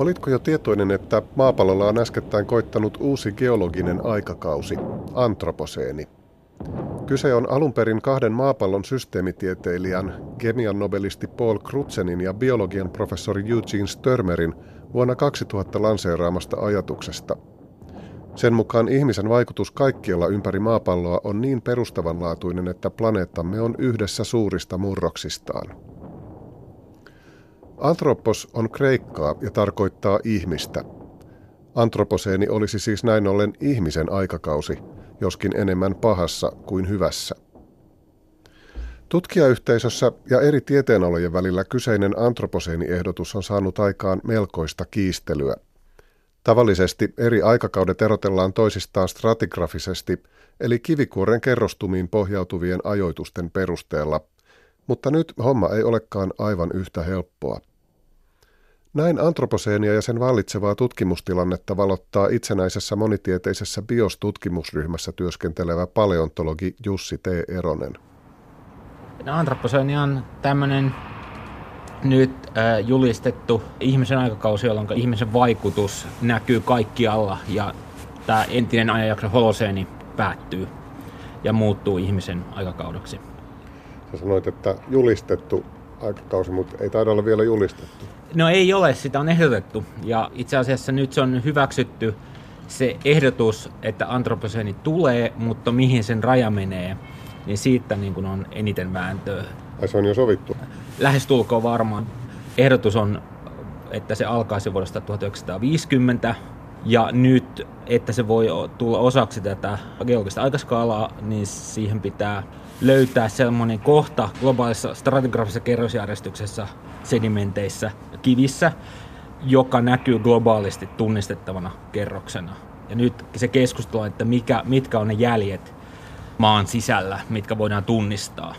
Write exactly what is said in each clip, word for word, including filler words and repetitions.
Olitko jo tietoinen, että maapallolla on äskettäin koittanut uusi geologinen aikakausi, antroposeeni? Kyse on alun perin kahden maapallon systeemitieteilijän, kemian nobelisti Paul Crutzenin ja biologian professori Eugene Störmerin vuonna kaksituhatta lanseeraamasta ajatuksesta. Sen mukaan ihmisen vaikutus kaikkialla ympäri maapalloa on niin perustavanlaatuinen, että planeettamme on yhdessä suurista murroksistaan. Antropos on kreikkaa ja tarkoittaa ihmistä. Antroposeeni olisi siis näin ollen ihmisen aikakausi, joskin enemmän pahassa kuin hyvässä. Tutkijayhteisössä ja eri tieteenalojen välillä kyseinen antroposeeni-ehdotus on saanut aikaan melkoista kiistelyä. Tavallisesti eri aikakaudet erotellaan toisistaan stratigrafisesti, eli kivikuoren kerrostumiin pohjautuvien ajoitusten perusteella, mutta nyt homma ei olekaan aivan yhtä helppoa. Näin antroposeenia ja sen vallitsevaa tutkimustilannetta valottaa itsenäisessä monitieteisessä BIOS-tutkimusryhmässä työskentelevä paleontologi Jussi T. Eronen. Antroposeeni on tämmöinen nyt äh, julistettu ihmisen aikakausi, jolloin ihmisen vaikutus näkyy kaikkialla ja tämä entinen ajanjakso holoseeni päättyy ja muuttuu ihmisen aikakaudeksi. Sä sanoit, että julistettu aikakausi, mutta ei taida olla vielä julistettu. No ei ole, sitä on ehdotettu ja itse asiassa nyt se on hyväksytty se ehdotus, että antroposeeni tulee, mutta mihin sen raja menee, niin siitä niin kuin on eniten vääntöä. Ai se on jo sovittu? Lähestulkoon varmaan. Ehdotus on, että se alkaisi vuodesta tuhatyhdeksänsataaviisikymmentä ja nyt, että se voi tulla osaksi tätä geologista aikaskaalaa, niin siihen pitää löytää sellainen kohta globaalissa stratigrafisessa kerrosjärjestyksessä sedimenteissä kivissä, joka näkyy globaalisti tunnistettavana kerroksena. Ja nyt se keskustelu, että mikä, mitkä on ne jäljet maan sisällä, mitkä voidaan tunnistaa.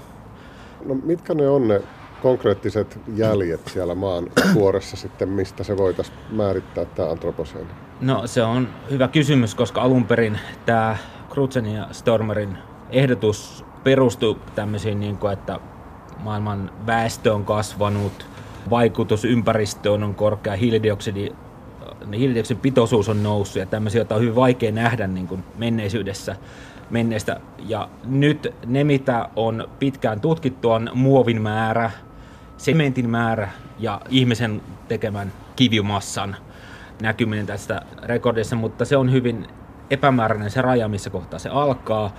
No mitkä ne on ne konkreettiset jäljet siellä maan kuoressa sitten, mistä se voitaisiin määrittää tämä antroposeeni? No se on hyvä kysymys, koska alun perin tämä Crutzenin ja Störmerin ehdotus perustuu tämmöisiin, niin kuin, että maailman väestö on kasvanut, vaikutus ympäristöön on korkea, hiilidioksidi, hiilidioksidin pitoisuus on noussut ja tämmöisiä, joita on hyvin vaikea nähdä niin kuin menneisyydessä. menneistä. Ja nyt ne, mitä on pitkään tutkittu, on muovin määrä, sementin määrä ja ihmisen tekemän kivimassan näkyminen tästä rekordissa, mutta se on hyvin epämääräinen se raja, missä kohtaa se alkaa.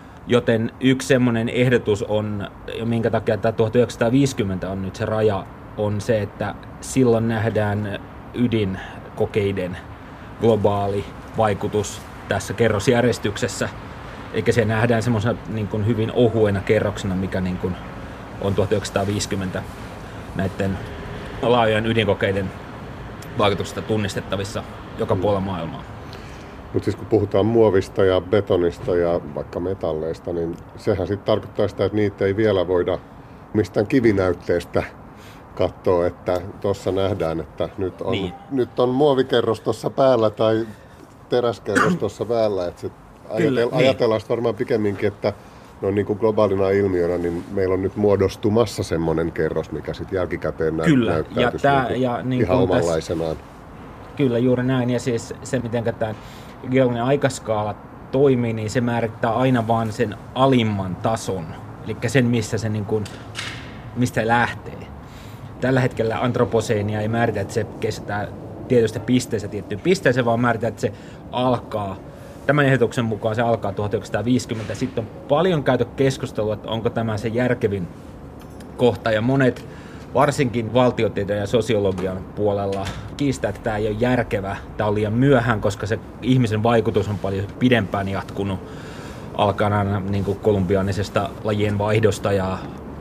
Joten yksi semmoinen ehdotus on, minkä takia tämä tuhatyhdeksänsataaviisikymmentä on nyt se raja, on se, että silloin nähdään ydinkokeiden globaali vaikutus tässä kerrosjärjestyksessä. Eikä se nähdään semmoisena niin kuin hyvin ohuena kerroksena, mikä niin kuin on tuhatyhdeksänsataaviisikymmentä näiden laajojen ydinkokeiden vaikutuksesta tunnistettavissa joka puolella maailmaa. Mutta siis kun puhutaan muovista ja betonista ja vaikka metalleista, niin sehän sitten tarkoittaa sitä, että niitä ei vielä voida mistään kivinäytteestä katsoa, että tuossa nähdään, että nyt on, niin. nyt on muovikerros tuossa päällä tai teräskerros tuossa päällä, että se Kyllä, Ajatel- ajatellaan niin. varmaan pikemminkin, että no niin kuin globaalina ilmiönä, niin meillä on nyt muodostumassa semmoinen kerros, mikä sitten jälkikäteen nä- Kyllä. näyttäytyisi ja tää, niin ja niin ihan omanlaisenaan. Täs, kyllä, juuri näin. Ja siis se, miten tämä geologinen aikaskaala toimii, niin se määrittää aina vain sen alimman tason, eli sen, missä se, niin kuin, mistä se lähtee. Tällä hetkellä antroposeenia ei määritä, että se kestää tietystä pisteestä tiettyyn pisteeseen, vaan määritä, että se alkaa. Tämän ehdotuksen mukaan se alkaa tuhatyhdeksänsataaviisikymmentä. Sitten on paljon käyty keskustelua, että onko tämä se järkevin kohta. Ja monet, varsinkin valtiotieteen ja sosiologian puolella, kiistää, että tämä ei ole järkevä. Tämä on liian myöhään, koska se ihmisen vaikutus on paljon pidempään jatkunut. Alkaen aina niin kuin kolumbianisesta lajien vaihdosta ja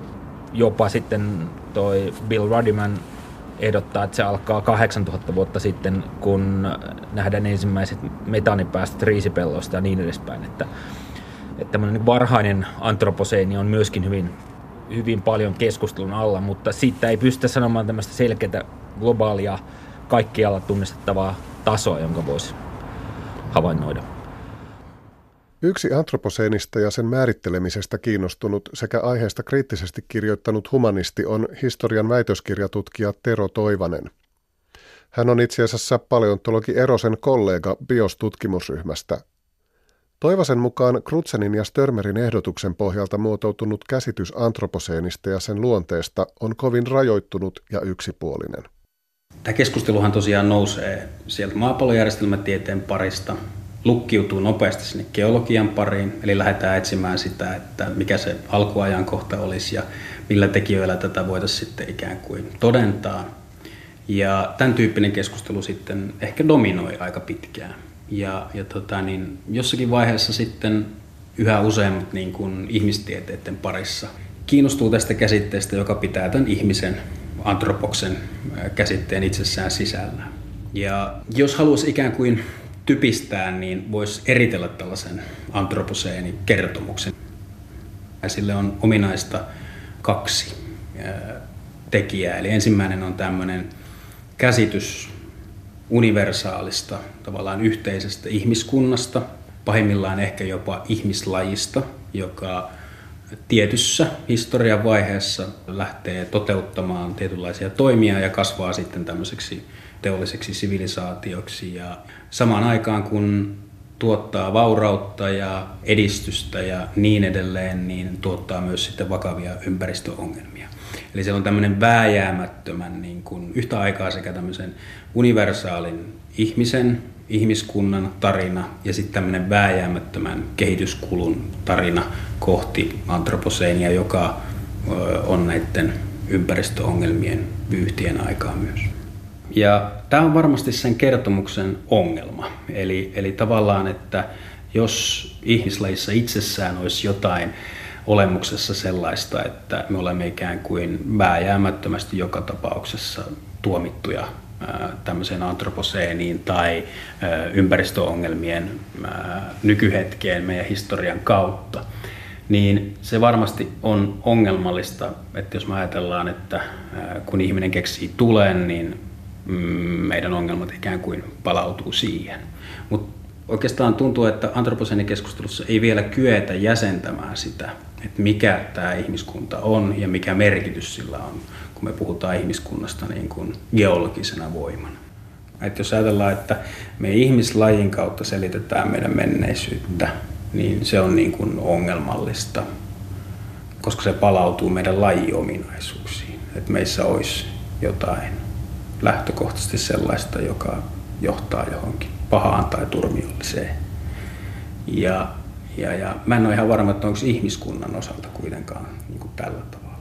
jopa sitten toi Bill Ruddiman ehdottaa, että se alkaa kahdeksantuhatta vuotta sitten, kun nähdään ensimmäiset metaanipäästöt riisipelloista ja niin edespäin. Että, että tämmöinen varhainen antroposeeni on myöskin hyvin, hyvin paljon keskustelun alla, mutta siitä ei pystytä sanomaan tämmöistä selkeää globaalia, kaikkialla tunnistettavaa tasoa, jonka voisi havainnoida. Yksi antroposeenista ja sen määrittelemisestä kiinnostunut sekä aiheesta kriittisesti kirjoittanut humanisti on historian väitöskirjatutkija Tero Toivanen. Hän on itse asiassa paleontologi Erosen kollega BIOS-tutkimusryhmästä. Toivasen mukaan Crutzenin ja Störmerin ehdotuksen pohjalta muotoutunut käsitys antroposeenista ja sen luonteesta on kovin rajoittunut ja yksipuolinen. Tämä keskusteluhan tosiaan nousee sieltä maapallojärjestelmätieteen parista, lukkiutuu nopeasti sinne geologian pariin, eli lähdetään etsimään sitä, että mikä se alkuajankohta olisi ja millä tekijöillä tätä voitaisiin sitten ikään kuin todentaa. Ja tämän tyyppinen keskustelu sitten ehkä dominoi aika pitkään. Ja, ja tota, niin jossakin vaiheessa sitten yhä useammat niin kuin ihmistieteiden parissa kiinnostuu tästä käsitteestä, joka pitää tämän ihmisen, antropoksen käsitteen itsessään sisällä. Ja jos haluaisi ikään kuin typistää, niin voisi eritellä tällaisen antroposeenikertomuksen. Sille on ominaista kaksi tekijää. Eli ensimmäinen on tämmöinen käsitys universaalista, tavallaan yhteisestä ihmiskunnasta, pahimmillaan ehkä jopa ihmislajista, joka tietyssä historian vaiheessa lähtee toteuttamaan tietynlaisia toimia ja kasvaa sitten tämmöiseksi teolliseksi sivilisaatioksi. Ja samaan aikaan kun tuottaa vaurautta ja edistystä ja niin edelleen, niin tuottaa myös sitten vakavia ympäristöongelmia. Eli siellä on tämmöinen vääjäämättömän niin kuin yhtä aikaa sekä tämmöisen universaalin ihmisen, ihmiskunnan tarina ja sitten tämmöinen vääjäämättömän kehityskulun tarina kohti antroposeenia, joka on näiden ympäristöongelmien vyyhtien aikaa myös. Ja tämä on varmasti sen kertomuksen ongelma. Eli, eli tavallaan, että jos ihmislajissa itsessään olisi jotain olemuksessa sellaista, että me olemme ikään kuin vääjäämättömästi joka tapauksessa tuomittuja ää, tämmöiseen antroposeeniin tai ää, ympäristöongelmien ää, nykyhetkeen meidän historian kautta, niin se varmasti on ongelmallista, että jos me ajatellaan, että ää, kun ihminen keksii tulen, niin mm, meidän ongelmat ikään kuin palautuu siihen. Mut oikeastaan tuntuu, että antroposeenikeskustelussa ei vielä kyetä jäsentämään sitä, että mikä tämä ihmiskunta on ja mikä merkitys sillä on, kun me puhutaan ihmiskunnasta niin kuin geologisena voimana. Että jos ajatellaan, että me ihmislajin kautta selitetään meidän menneisyyttä, niin se on niin kuin ongelmallista, koska se palautuu meidän lajiominaisuuksiin. Että meissä olisi jotain lähtökohtaisesti sellaista, joka johtaa johonkin pahaan tai turmiolliseen. Ja, ja, ja mä en ole ihan varma, että onko ihmiskunnan osalta kuitenkaan niin kuin tällä tavalla.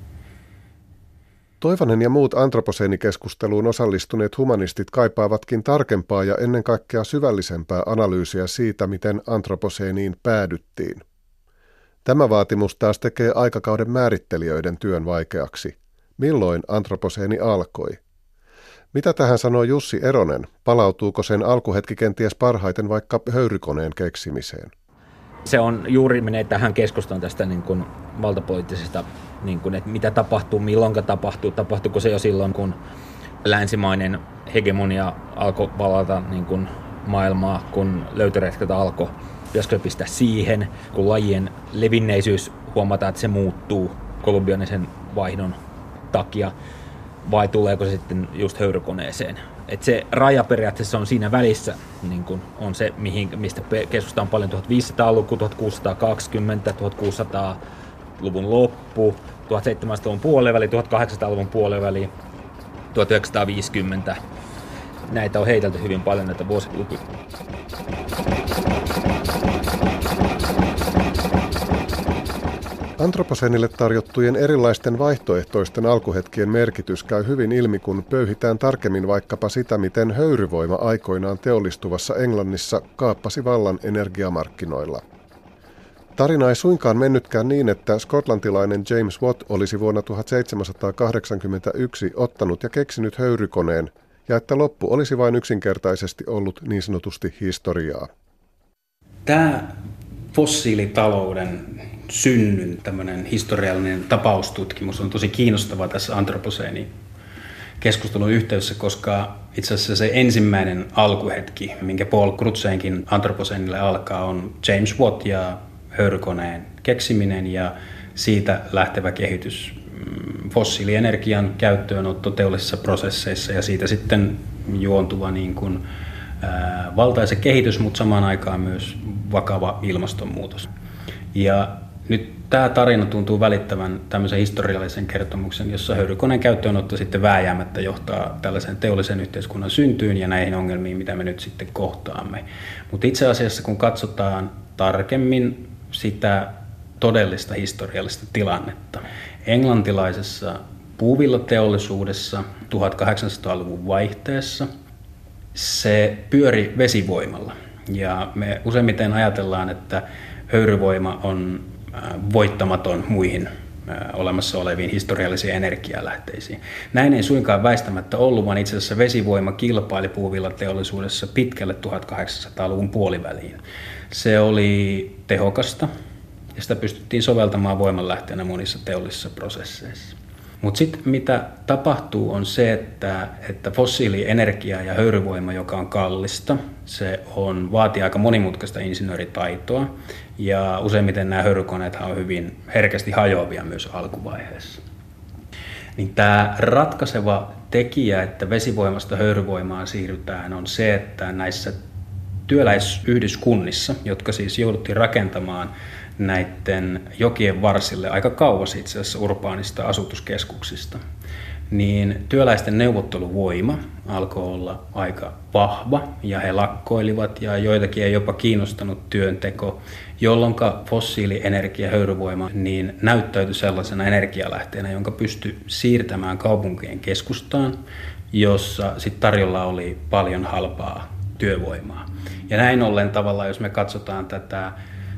Toivanen ja muut antroposeenikeskusteluun osallistuneet humanistit kaipaavatkin tarkempaa ja ennen kaikkea syvällisempää analyysiä siitä, miten antroposeeniin päädyttiin. Tämä vaatimus taas tekee aikakauden määrittelijöiden työn vaikeaksi. Milloin antroposeeni alkoi? Mitä tähän sanoo Jussi Eronen? Palautuuko sen alkuhetki kenties parhaiten vaikka höyrykoneen keksimiseen? Se on juuri menee tähän keskusteluun tästä niin kuin valtapoliittisesta, niin kuin, että mitä tapahtuu, milloin tapahtuu, tapahtuuko se jo silloin, kun länsimainen hegemonia alkoi valata niin kuin maailmaa, kun löytöretket alkoi, pitäisikö pistää siihen, kun lajien levinneisyys huomataan, että se muuttuu kolumbianisen vaihdon takia, vai tuleeko se sitten just höyrykoneeseen. Et se raja periaatteessa on siinä välissä, niin kun on se, mihin, mistä keskustellaan paljon tuhatviisisataaluku, tuhatkuusisataakaksikymmentä, tuhatkuusisataaluvun loppu, tuhatseitsemänsataaluvun puoliväli, tuhatkahdeksansataaluvun puoliväli, tuhatyhdeksänsataaviisikymmentä. Näitä on heitelty hyvin paljon näitä vuosilukuja. Antroposeenille tarjottujen erilaisten vaihtoehtoisten alkuhetkien merkitys käy hyvin ilmi, kun pöyhitään tarkemmin vaikkapa sitä, miten höyryvoima aikoinaan teollistuvassa Englannissa kaappasi vallan energiamarkkinoilla. Tarina ei suinkaan mennytkään niin, että skotlantilainen James Watt olisi vuonna tuhatseitsemänsataakahdeksankymmentäyksi ottanut ja keksinyt höyrykoneen, ja että loppu olisi vain yksinkertaisesti ollut niin sanotusti historiaa. Tämä fossiilitalouden synnyn tämmöinen historiallinen tapaustutkimus on tosi kiinnostava tässä antroposeeni keskustelun yhteydessä, koska itse asiassa se ensimmäinen alkuhetki, minkä Paul Crutzenkin antroposeenille alkaa, on James Watt ja höyrykoneen keksiminen ja siitä lähtevä kehitys fossiilienergian käyttöönotto teollisissa prosesseissa ja siitä sitten juontuva niin kuin, ää, valtaisa kehitys, mutta samaan aikaan myös vakava ilmastonmuutos. Ja nyt tämä tarina tuntuu välittävän tämmöisen historiallisen kertomuksen, jossa höyrykoneen käyttöönotto sitten vääjäämättä johtaa tällaisen teollisen yhteiskunnan syntyyn ja näihin ongelmiin, mitä me nyt sitten kohtaamme. Mutta itse asiassa kun katsotaan tarkemmin sitä todellista historiallista tilannetta, englantilaisessa puuvillateollisuudessa tuhatkahdeksansataaluvun vaihteessa se pyöri vesivoimalla. Ja me useimmiten ajatellaan, että höyryvoima on voittamaton muihin olemassa oleviin historiallisiin energialähteisiin. Näin ei suinkaan väistämättä ollut, vaan itse asiassa vesivoima kilpaili puuvillateollisuudessa pitkälle tuhatkahdeksansataaluvun puoliväliin. Se oli tehokasta ja sitä pystyttiin soveltamaan voimanlähteenä monissa teollisissa prosesseissa. Mutta sitten mitä tapahtuu on se, että, että fossiilienergia ja höyryvoima, joka on kallista, se on, vaatii aika monimutkaista insinööritaitoa ja useimmiten nämä höyrykoneet on hyvin herkästi hajoavia myös alkuvaiheessa. Niin tämä ratkaiseva tekijä, että vesivoimasta höyryvoimaan siirrytään, on se, että näissä työläisyhdyskunnissa, jotka siis jouduttiin rakentamaan näiden jokien varsille aika kauas itse asiassa urbaanista asutuskeskuksista, niin työläisten neuvotteluvoima alkoi olla aika vahva ja he lakkoilivat ja joitakin ei jopa kiinnostanut työnteko, jolloin fossiilienergia, höyryvoima niin näyttäytyi sellaisena energialähteenä, jonka pystyi siirtämään kaupunkien keskustaan, jossa sit tarjolla oli paljon halpaa työvoimaa. Ja näin ollen tavallaan, jos me katsotaan tätä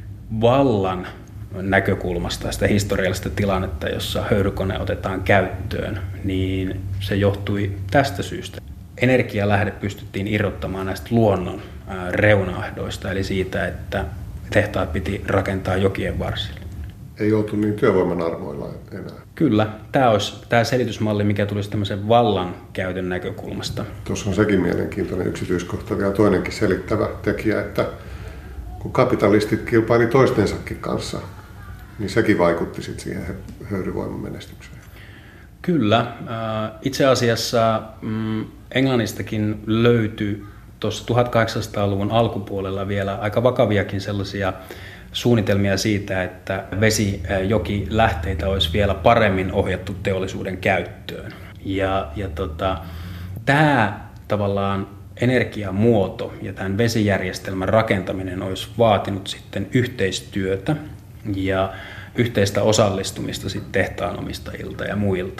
vallan näkökulmasta sitä historiallista tilannetta, jossa höyrykone otetaan käyttöön, niin se johtui tästä syystä. Energialähde pystyttiin irrottamaan näistä luonnon reunahdoista, eli siitä, että tehtaat piti rakentaa jokien varsille. Ei oltu niin työvoiman armoilla enää. Kyllä, tämä olisi tämä selitysmalli, mikä tulisi tämmöisen vallan käytön näkökulmasta. Tuossa on sekin mielenkiintoinen yksityiskohta, vielä toinenkin selittävä tekijä, että kun kapitalistit kilpaili toistensakin kanssa, niin sekin vaikutti sitten siihen höyryvoiman menestykseen. Kyllä. Itse asiassa Englannistakin löytyi tuossa tuhatkahdeksansataaluvun alkupuolella vielä aika vakaviakin sellaisia suunnitelmia siitä, että vesijokilähteitä olisi vielä paremmin ohjattu teollisuuden käyttöön. Ja, ja tota, tämä tavallaan energiamuoto ja tämän vesijärjestelmän rakentaminen olisi vaatinut sitten yhteistyötä ja yhteistä osallistumista sitten tehtaanomistajilta ja muilta.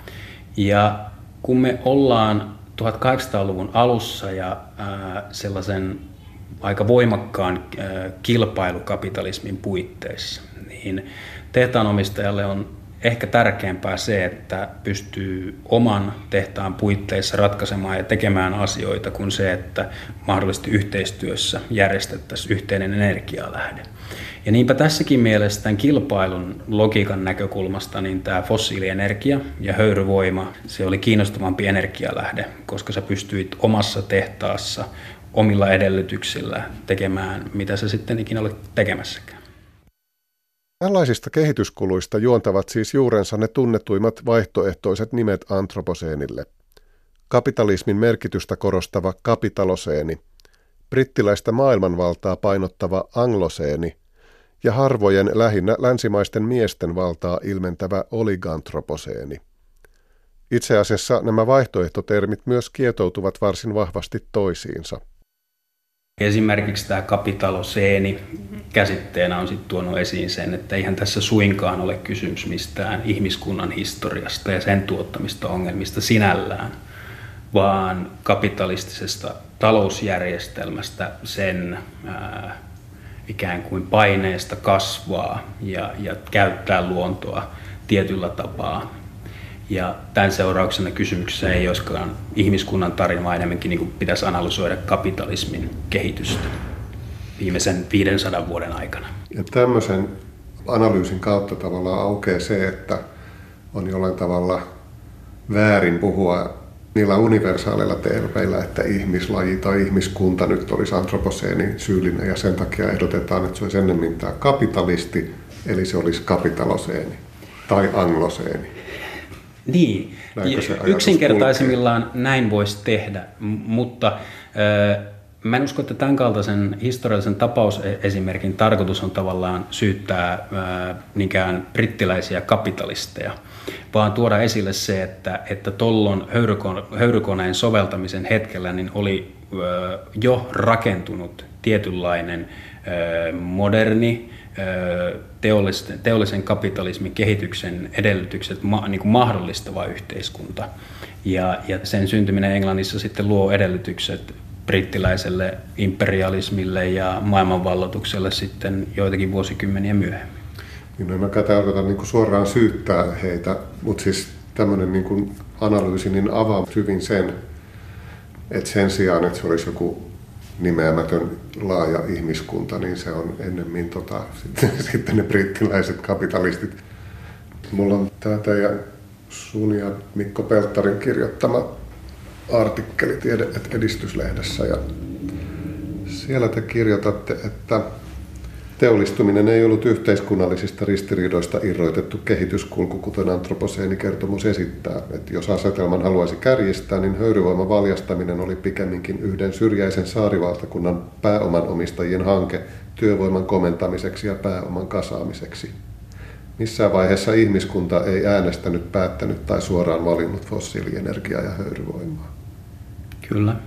Ja kun me ollaan tuhatkahdeksansataaluvun alussa ja ää, sellaisen aika voimakkaan ää, kilpailukapitalismin puitteissa, niin tehtaanomistajalle on ehkä tärkeämpää se, että pystyy oman tehtaan puitteissa ratkaisemaan ja tekemään asioita kuin se, että mahdollisesti yhteistyössä järjestettäisiin yhteinen energialähde. Ja niinpä tässäkin mielessä tämän kilpailun logiikan näkökulmasta niin tämä fossiilienergia ja höyryvoima, se oli kiinnostavampi energialähde, koska sä pystyit omassa tehtaassa omilla edellytyksillä tekemään, mitä sä sitten ikinä olet tekemässäkään. Tällaisista kehityskuluista juontavat siis juurensa ne tunnetuimmat vaihtoehtoiset nimet antroposeenille. Kapitalismin merkitystä korostava kapitaloseeni, brittiläistä maailmanvaltaa painottava angloseeni ja harvojen lähinnä länsimaisten miesten valtaa ilmentävä oligantroposeeni. Itse asiassa nämä vaihtoehtotermit myös kietoutuvat varsin vahvasti toisiinsa. Esimerkiksi tämä kapitaloseeni käsitteenä on sitten tuonut esiin sen, että eihän tässä suinkaan ole kysymys mistään ihmiskunnan historiasta ja sen tuottamista ongelmista sinällään, vaan kapitalistisesta talousjärjestelmästä, sen ää, ikään kuin paineesta kasvaa ja, ja käyttää luontoa tietyllä tapaa. Ja tämän seurauksena kysymyksessä ei olisikaan ihmiskunnan tarina, vaan enemmänkin niin kuin pitäisi analysoida kapitalismin kehitystä viimeisen viidensadan vuoden aikana. Ja tämmöisen analyysin kautta tavallaan aukeaa se, että on jollain tavalla väärin puhua niillä universaaleilla termeillä, että ihmislaji tai ihmiskunta nyt olisi antroposeenin syyllinen ja sen takia ehdotetaan, että se olisi ennemmin tämä kapitalisti, eli se olisi kapitaloseeni tai angloseeni. Niin, yksinkertaisimmillaan näin voisi tehdä, mutta äh, mä en usko, että tämän kaltaisen historiallisen tapausesimerkin tarkoitus on tavallaan syyttää äh, niinkään brittiläisiä kapitalisteja, vaan tuoda esille se, että, että tollon höyrykoneen soveltamisen hetkellä niin oli äh, jo rakentunut tietynlainen äh, moderni äh, teollisen, teollisen kapitalismin kehityksen edellytykset ma, niin kuin mahdollistava yhteiskunta. Ja, ja sen syntyminen Englannissa sitten luo edellytykset brittiläiselle imperialismille ja maailmanvalloitukselle sitten joitakin vuosikymmeniä myöhemmin. Niin, no en mäkään tarkoita niin suoraan syyttää heitä, mutta siis tämmöinen niin analyysi niin avaa hyvin sen, että sen sijaan, että se olisi joku nimeämätön laaja ihmiskunta, niin se on ennemmin tota, sitten, sitten ne brittiläiset kapitalistit. Mulla on tämä teidän sun ja Mikko Pelttarin kirjoittama artikkeli Tiede- et edistyslehdessä, ja siellä te kirjoitatte, että teollistuminen ei ollut yhteiskunnallisista ristiriidoista irroitettu kehityskulku, kuten antroposeenikertomus esittää. Että jos asetelman haluaisi kärjistää, niin höyryvoiman valjastaminen oli pikemminkin yhden syrjäisen saarivaltakunnan pääomanomistajien hanke työvoiman komentamiseksi ja pääoman kasaamiseksi. Missään vaiheessa ihmiskunta ei äänestänyt, päättänyt tai suoraan valinnut fossiilienergiaa ja höyryvoimaa. Kyllä.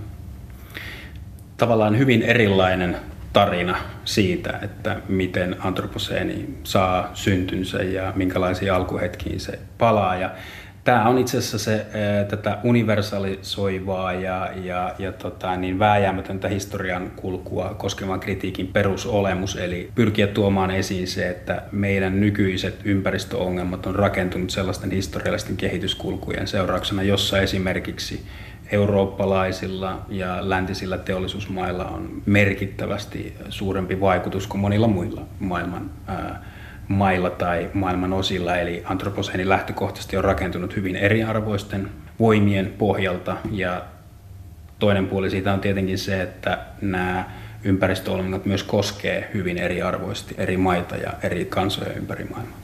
Tavallaan hyvin erilainen tarina siitä, että miten antroposeeni saa syntynsä ja minkälaisiin alkuhetkiin se palaa. Ja tämä on itse asiassa se, tätä universalisoivaa ja, ja, ja tota, niin vääjäämätöntä historian kulkua koskevan kritiikin perusolemus, eli pyrkiä tuomaan esiin se, että meidän nykyiset ympäristöongelmat on rakentunut sellaisten historiallisten kehityskulkujen seurauksena, jossa esimerkiksi eurooppalaisilla ja läntisillä teollisuusmailla on merkittävästi suurempi vaikutus kuin monilla muilla maailman ää, mailla tai maailman osilla. Eli antroposeeni lähtökohtaisesti on rakentunut hyvin eriarvoisten voimien pohjalta, ja toinen puoli siitä on tietenkin se, että nämä ympäristöongelmat myös koskee hyvin eriarvoisesti eri maita ja eri kansoja ympäri maailmaa.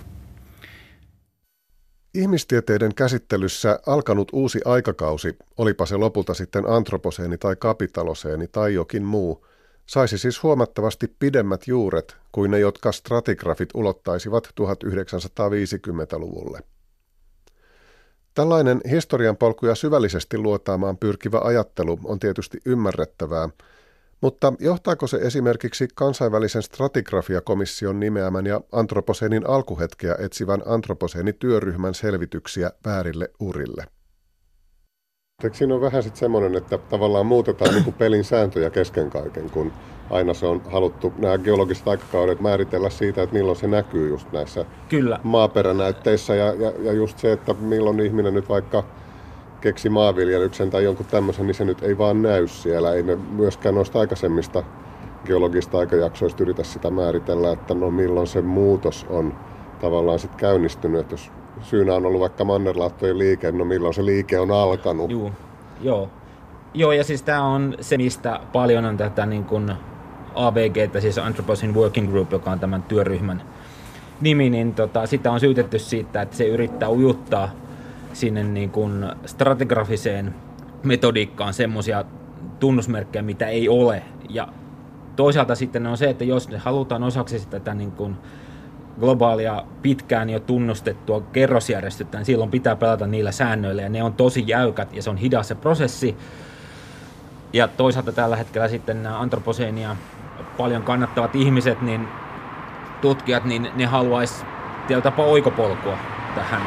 Ihmistieteiden käsittelyssä alkanut uusi aikakausi, olipa se lopulta sitten antroposeeni tai kapitaloseeni tai jokin muu, saisi siis huomattavasti pidemmät juuret kuin ne, jotka stratigrafit ulottaisivat tuhatyhdeksänsataaviisikymmentäluvulle. Tällainen historian polkuja syvällisesti luotaamaan pyrkivä ajattelu on tietysti ymmärrettävää, mutta johtaako se esimerkiksi kansainvälisen stratigrafiakomission nimeämän ja antroposeenin alkuhetkeä etsivän antroposeenityöryhmän selvityksiä väärille urille? Eikö siinä on vähän sitten semmoinen, että tavallaan muutetaan niin kuin pelin sääntöjä kesken kaiken, kun aina se on haluttu nämä geologiset aikakaudet määritellä siitä, että milloin se näkyy just näissä Kyllä. maaperänäytteissä ja, ja, ja just se, että milloin ihminen nyt vaikka keksi maanviljelyksen tai jonkun tämmöisen, niin se nyt ei vaan näy siellä. Ei me myöskään noista aikaisemmista geologista aikajaksoista yritä sitä määritellä, että no milloin se muutos on tavallaan sitten käynnistynyt. Että jos syynä on ollut vaikka mannerlaattojen liike, no milloin se liike on alkanut. Joo, joo. Joo, ja siis tämä on se, mistä paljon on tätä niin kuin A V G:tä, siis Anthropocene Working Group, joka on tämän työryhmän nimi, niin tota, sitä on syytetty siitä, että se yrittää ujuttaa sinne niin kuin stratigrafiseen metodiikkaan semmoisia tunnusmerkkejä, mitä ei ole. Ja toisaalta sitten on se, että jos halutaan osaksi tätä niin kuin globaalia pitkään jo tunnustettua kerrosjärjestystä, niin silloin pitää pelata niillä säännöillä, ja ne on tosi jäykät, ja se on hidas se prosessi. Ja toisaalta tällä hetkellä sitten nämä antroposeenia paljon kannattavat ihmiset, niin tutkijat, niin ne haluaisi tietyllä tapaa oikopolkua tähän.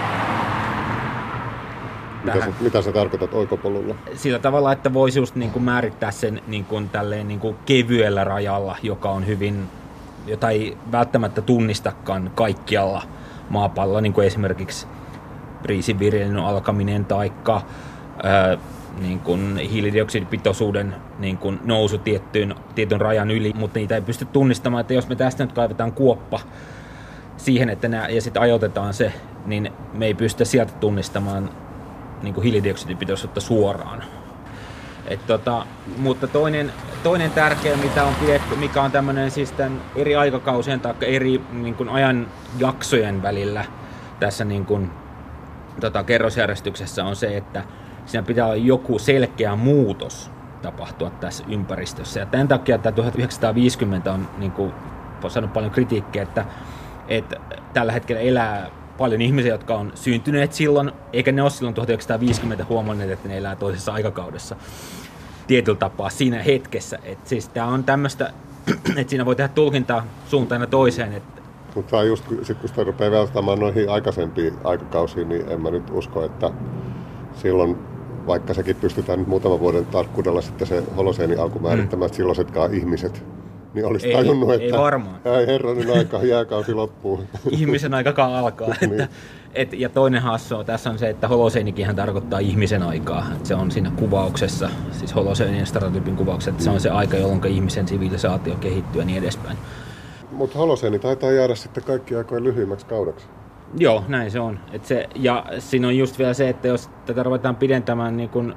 Mitä sä, mitä sä tarkoitat oikopolulla? Sillä tavalla, että voisi just niin kuin määrittää sen niin kuin tälleen niin kuin kevyellä rajalla, joka on hyvin, jota ei välttämättä tunnistakaan kaikkialla maapallolla, niin kuin esimerkiksi riisinviljelyn alkaminen tai niin kuin hiilidioksidipitoisuuden niin kuin nousu tiettyyn, tietyn rajan yli, mutta niitä ei pysty tunnistamaan, että jos me tästä nyt kaivetaan kuoppa siihen, että nää, ja sitten ajoitetaan se, niin me ei pysty sieltä tunnistamaan niin kuin hiilidioksidipitoisuutta suoraan. Et tota, mutta toinen, toinen tärkeä, mitä on pidetty, mikä on tämmöinen siis tämän eri aikakausien tai eri niin kuin ajanjaksojen välillä tässä niin kuin tota, kerrosjärjestyksessä on se, että siinä pitää olla joku selkeä muutos tapahtua tässä ympäristössä. Ja tämän takia tämä tuhatyhdeksänsataaviisikymmentä on, niin kuin, saanut paljon kritiikkiä, että, että tällä hetkellä elää paljon ihmisiä, jotka on syntyneet silloin, eikä ne ole silloin tuhatyhdeksänsataaviisikymmentä huomanneet, että ne elää toisessa aikakaudessa tietyllä tapaa siinä hetkessä. Että siis tämä on tämmöistä, että siinä voi tehdä tulkintaa suuntaan ja toiseen. Että mutta just sit, kun sitä rupeaa välttämään noihin aikaisempiin aikakausiin, niin en mä nyt usko, että silloin, vaikka sekin pystytään nyt muutaman vuoden tarkkuudella sitten se holoseeni alku määrittämään, että silloisetkaan ihmiset, niin olisi ei, tajunnut, että ei varmaan. Ei herranen aika, jääkausi loppuu. Ihmisen aikakaan alkaa. niin. että, et, ja toinen hassu tässä on se, että holoseenikinhän tarkoittaa ihmisen aikaa. Että se on siinä kuvauksessa, siis holoseenin stereotypin kuvauksessa, että se on se aika, jolloin ihmisen sivilisaatio kehittyy ja niin edespäin. Mutta holoseeni taitaa jäädä sitten kaikki aikojen lyhyimmäksi kaudeksi. Joo, näin se on. Et se, ja siinä on just vielä se, että jos tätä ruvetaan pidentämään niin kun,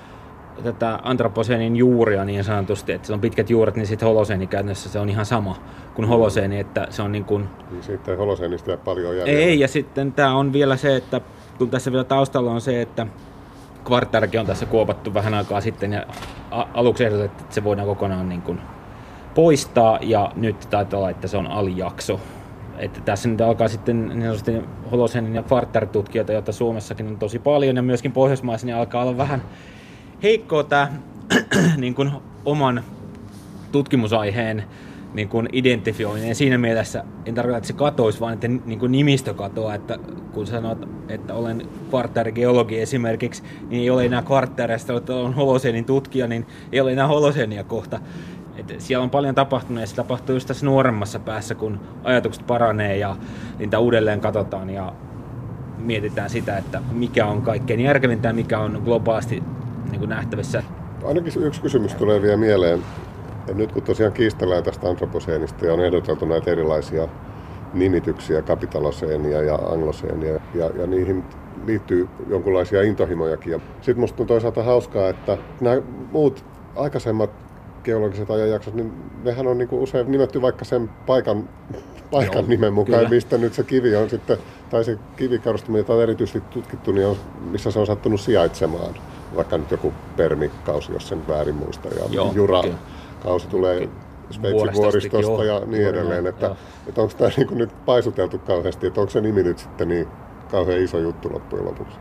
tätä antroposeenin juuria niin sanotusti, että se on pitkät juuret, niin sitten holoseeni käytännössä se on ihan sama kuin holoseeni, että se on niin kuin... Niin siitä ei holoseenista paljon jäljellä. Ei, ja sitten tämä on vielä se, että kun tässä vielä taustalla on se, että kvarttärki on tässä kuopattu vähän aikaa sitten, ja aluksi ehdotettiin, että se voidaan kokonaan niin kuin poistaa, ja nyt taitaa olla, että se on alijakso. Että tässä nyt alkaa sitten niin holoseenin ja kvarttärtutkijoita, joita Suomessakin on tosi paljon, ja myöskin Pohjoismaissa niin alkaa olla vähän heikkoa tämä niin kuin oman tutkimusaiheen niin kuin identifioiminen. Siinä mielessä en tarkoita, että se katoisi, vaan että niin kuin nimistö katoaa. Että kun sanot, että olen kvarttäärigeologi esimerkiksi, niin ei ole enää kvarttääreistä, että olen holoseenin tutkija, niin ei ole enää holoseenia kohta. Että siellä on paljon tapahtunut ja se tapahtuu just tässä nuoremmassa päässä, kun ajatukset paranee ja niitä uudelleen katsotaan ja mietitään sitä, että mikä on kaikkein järkevintä ja mikä on globaalisti niin kuin nähtävissä. Ainakin yksi kysymys tulee vielä mieleen. Ja nyt kun tosiaan kiistellään tästä antroposeenista ja on ehdoteltu näitä erilaisia nimityksiä, kapitaloseenia ja angloseenia, ja, ja niihin liittyy jonkinlaisia intohimojakin. Sitten musta on toisaalta hauskaa, että nämä muut aikaisemmat geologiset ajanjaksot, niin nehän on niinku usein nimetty vaikka sen paikan, paikan Joo, nimen mukaan, kyllä. Mistä nyt se kivi on sitten, tai se kivikarstumi, jota on erityisesti tutkittu, niin on, missä se on sattunut sijaitsemaan. Vaikka nyt joku permikausi, jos sen väärin muista, ja Joo, Jura-kausi tulee Sveitsin vuoristosta ja niin edelleen. Että, että onko tämä niin nyt paisuteltu kauheasti, että onko se nimi nyt sitten niin kauhean iso juttu loppujen lopuksi?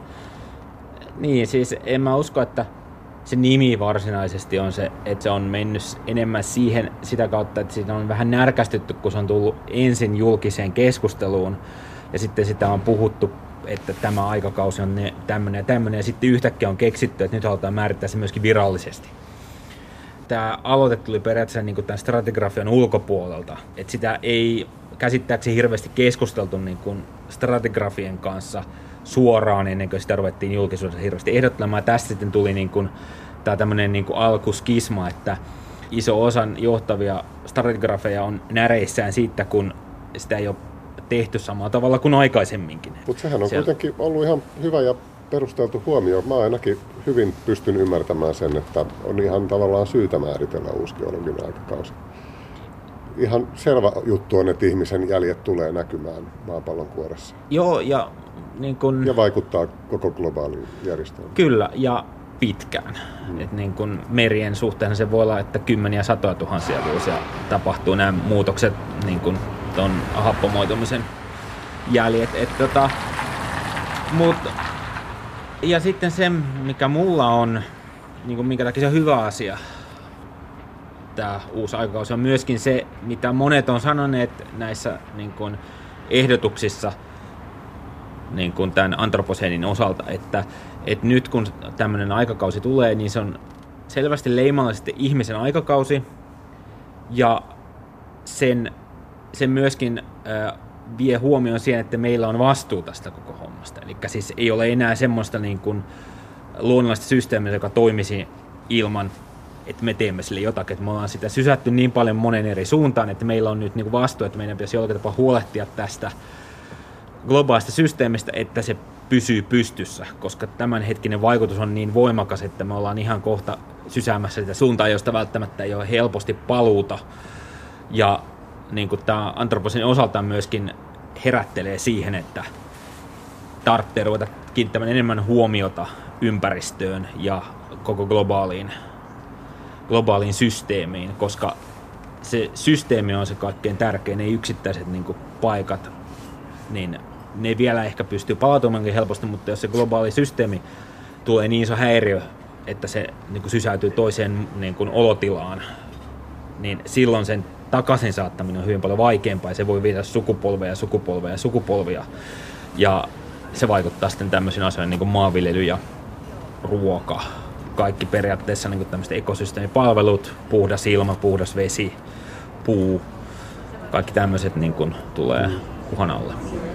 Niin, siis en mä usko, että se nimi varsinaisesti on se, että se on mennyt enemmän siihen sitä kautta, että siitä on vähän närkästytty, kun se on tullut ensin julkiseen keskusteluun ja sitten sitä on puhuttu, että tämä aikakausi on tämmöinen ja tämmöinen ja sitten yhtäkkiä on keksitty, että nyt halutaan määrittää se myöskin virallisesti. Tämä aloite tuli periaatteessa niin kuin tämän stratigrafian ulkopuolelta, että sitä ei käsittääkseni hirveästi keskusteltu niin kuin stratigrafien kanssa suoraan ennen kuin sitä ruvettiin julkisuudessa hirveästi ehdottelemaan. Tästä sitten tuli niin kuin, tämä tämmöinen niin kuin alkuskisma, että iso osa johtavia stratigrafeja on näreissään siitä, kun sitä ei ole tehty samalla tavalla kuin aikaisemminkin. Mutta sehän on Siellä... kuitenkin ollut ihan hyvä ja perusteltu huomio. Mä ainakin hyvin pystyn ymmärtämään sen, että on ihan tavallaan syytä määritellä uusi geologinen aikakausi. Ihan selvä juttu on, että ihmisen jäljet tulee näkymään maapallon kuoressa. Joo, ja niin kun... Ja vaikuttaa koko globaaliin järjestelmään. Kyllä, ja pitkään. Hmm. Et niin kun merien suhteen se voi olla, että kymmeniä satoja tuhansia vuosia tapahtuu nämä muutokset niin kun ton happomoitumisen jäljet. Et tota, mut, ja sitten se, mikä mulla on, niin kun minkä takia se on hyvä asia, tämä uusi aikakausi, on myöskin se, mitä monet on sanoneet näissä niin kun ehdotuksissa niin kun tämän antroposeenin osalta, että, että nyt kun tämmöinen aikakausi tulee, niin se on selvästi leimallisesti ihmisen aikakausi, ja sen, sen myöskin äh, vie huomioon siihen, että meillä on vastuu tästä koko hommasta. Eli siis ei ole enää semmoista niin kuin luonnollista systeemiä, joka toimisi ilman, että me teemme sille jotakin. Että me ollaan sitä sysätty niin paljon monen eri suuntaan, että meillä on nyt niin kuin vastuu, että meidän pitäisi jollakin tapaa huolehtia tästä globaalista systeemistä, että se pysyy pystyssä, koska tämänhetkinen vaikutus on niin voimakas, että me ollaan ihan kohta sysäämässä sitä suuntaan, josta välttämättä ei ole helposti paluuta. Ja niin kuin tämä antroposeenin osaltaan myöskin herättelee siihen, että tarvitsee ruveta kiinnittämään enemmän huomiota ympäristöön ja koko globaaliin, globaaliin systeemiin, koska se systeemi on se kaikkein tärkein, ne yksittäiset niin kuin paikat, niin ne vielä ehkä pystyy palautumaankin helposti, mutta jos se globaali systeemi tulee niin iso häiriö, että se niin kuin sysäytyy toiseen niin kuin olotilaan, niin silloin sen takaisin saattaminen on hyvin paljon vaikeampaa ja se voi viedä sukupolveja, sukupolveja, sukupolvia. Ja se vaikuttaa sitten tämmöisiin asioihin niin kuin maanviljely ja ruoka. Kaikki periaatteessa niin kuin tämmöiset ekosysteemipalvelut, puhdas ilma, puhdas vesi, puu, kaikki tämmöiset niin kuin tulee uhan alle.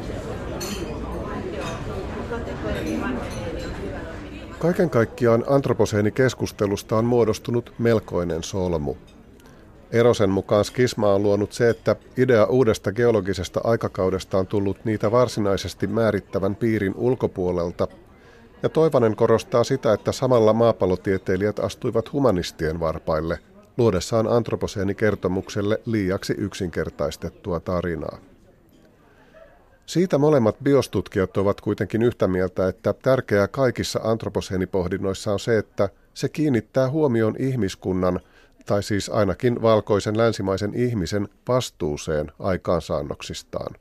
Kaiken kaikkiaan antroposeenikeskustelusta on muodostunut melkoinen solmu. Erosen mukaan skisma on luonut se, että idea uudesta geologisesta aikakaudesta on tullut niitä varsinaisesti määrittävän piirin ulkopuolelta, ja Toivanen korostaa sitä, että samalla maapallotieteilijät astuivat humanistien varpaille, luodessaan antroposeenikertomukselle liiaksi yksinkertaistettua tarinaa. Siitä molemmat biostutkijat ovat kuitenkin yhtä mieltä, että tärkeää kaikissa antroposeenipohdinnoissa on se, että se kiinnittää huomion ihmiskunnan, tai siis ainakin valkoisen länsimaisen ihmisen vastuuseen aikaansaannoksistaan.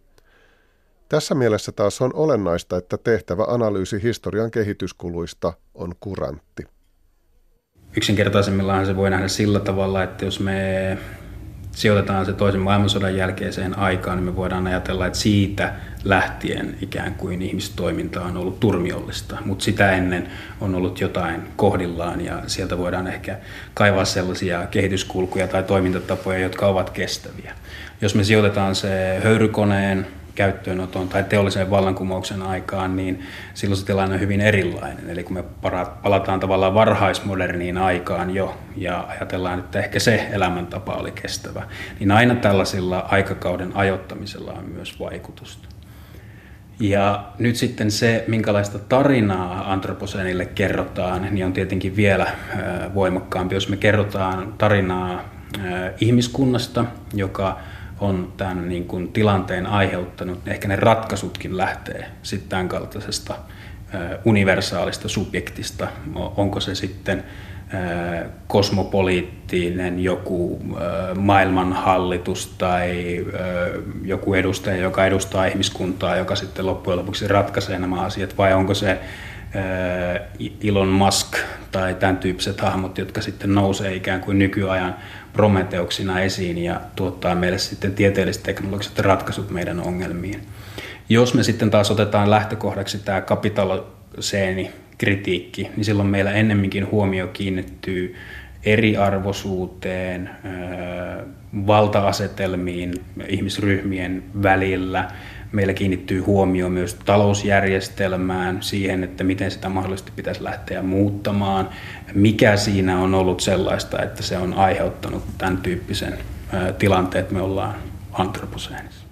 Tässä mielessä taas on olennaista, että tehtävä analyysi historian kehityskuluista on kurantti. Yksinkertaisemmillaan se voi nähdä sillä tavalla, että jos me sijoitetaan se toisen maailmansodan jälkeiseen aikaan, niin me voidaan ajatella, että siitä lähtien ikään kuin ihmistoiminta on ollut turmiollista, mutta sitä ennen on ollut jotain kohdillaan ja sieltä voidaan ehkä kaivaa sellaisia kehityskulkuja tai toimintatapoja, jotka ovat kestäviä. Jos me sijoitetaan se höyrykoneen käyttöönoton tai teollisen vallankumouksen aikaan, niin silloin se tilanne on hyvin erilainen. Eli kun me palataan tavallaan varhaismoderniin aikaan jo ja ajatellaan, että ehkä se elämäntapa oli kestävä, niin aina tällaisilla aikakauden ajoittamisella on myös vaikutusta. Ja nyt sitten se, minkälaista tarinaa antroposeenille kerrotaan, niin on tietenkin vielä voimakkaampi. Jos me kerrotaan tarinaa ihmiskunnasta, joka on tämän niin kuin tilanteen aiheuttanut, ehkä ne ratkaisutkin lähtee sitten tämän kaltaisesta universaalista subjektista. Onko se sitten kosmopoliittinen joku maailmanhallitus tai joku edustaja, joka edustaa ihmiskuntaa, joka sitten loppujen lopuksi ratkaisee nämä asiat, vai onko se Elon Musk tai tämän tyyppiset hahmot, jotka sitten nousee ikään kuin nykyajan prometeuksina esiin ja tuottaa meille sitten tieteelliset teknologiset ratkaisut meidän ongelmiin. Jos me sitten taas otetaan lähtökohdaksi tämä kapitaloseeni-kritiikki, niin silloin meillä ennemminkin huomio kiinnittyy eriarvoisuuteen, valta-asetelmiin ihmisryhmien välillä. Meillä kiinnittyy huomio myös talousjärjestelmään, siihen, että miten sitä mahdollisesti pitäisi lähteä muuttamaan. Mikä siinä on ollut sellaista, että se on aiheuttanut tämän tyyppisen tilanteen, että me ollaan antroposeenissa.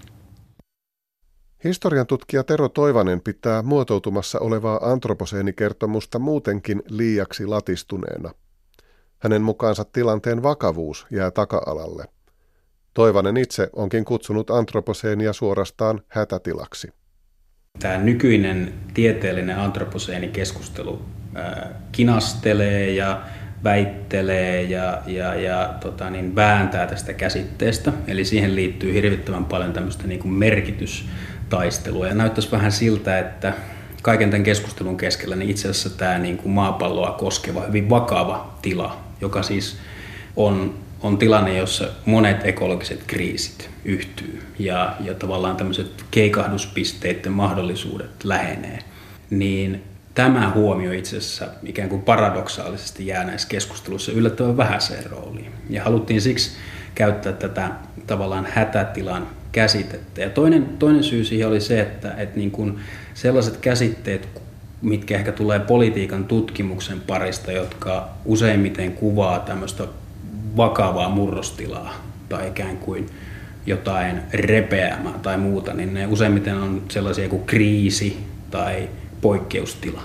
Historian tutkija Tero Toivanen pitää muotoutumassa olevaa antroposeenikertomusta muutenkin liiaksi latistuneena. Hänen mukaansa tilanteen vakavuus jää taka-alalle. Toivanen itse onkin kutsunut antroposeenia suorastaan hätätilaksi. Tämä nykyinen tieteellinen antroposeenikeskustelu äh, kinastelee ja väittelee ja, ja, ja tota niin, vääntää tästä käsitteestä. Eli siihen liittyy hirvittävän paljon tämmöistä niin kuin merkitystaistelua. Ja näyttäisi vähän siltä, että kaiken tämän keskustelun keskellä niin itse asiassa tämä niin kuin maapalloa koskeva hyvin vakava tila, joka siis on on tilanne, jossa monet ekologiset kriisit yhtyy ja, ja tavallaan tämmöiset keikahduspisteiden mahdollisuudet lähenee, niin tämä huomio itse asiassa ikään kuin paradoksaalisesti jää näissä keskusteluissa yllättävän vähäiseen rooliin. Ja haluttiin siksi käyttää tätä tavallaan hätätilan käsitettä. Ja toinen, toinen syy siihen oli se, että, että niin kuin sellaiset käsitteet, mitkä ehkä tulee politiikan tutkimuksen parista, jotka useimmiten kuvaa tämmöistä vakavaa murrostilaa tai ikään kuin jotain repeämää tai muuta, niin ne useimmiten on sellaisia kuin kriisi tai poikkeustila.